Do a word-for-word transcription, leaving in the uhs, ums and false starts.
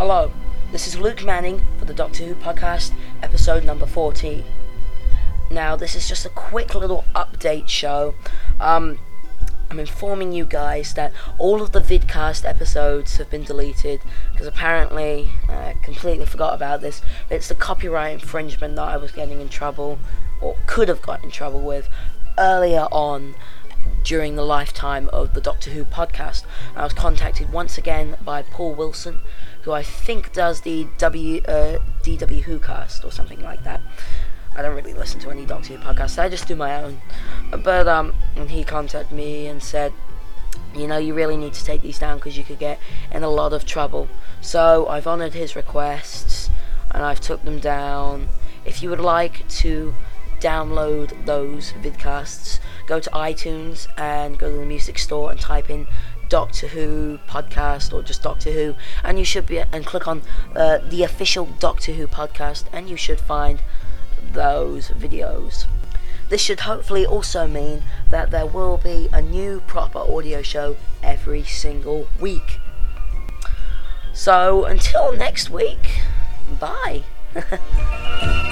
Hello, this is Luke Manning for the Doctor Who podcast, episode number fourteen. Now, this is just a quick little update show. Um, I'm informing you guys that all of the vidcast episodes have been deleted because apparently I completely forgot about this. But it's the copyright infringement that I was getting in trouble, or could have got in trouble with, earlier on during the lifetime of the Doctor Who podcast. I was contacted once again by Paul Wilson, who I think does the W uh, D W Who cast or something like that. I don't really listen to any Doctor Who podcasts, I just do my own. But um, and he contacted me and said, you know, you really need to take these down because you could get in a lot of trouble. So I've honoured his requests and I've took them down. If you would like to download those vidcasts, go to iTunes and go to the music store and type in Doctor Who podcast or just Doctor Who, and you should be and click on uh, the official Doctor Who podcast, and you should find those videos. This should hopefully also mean that there will be a new proper audio show every single week. So until next week, bye.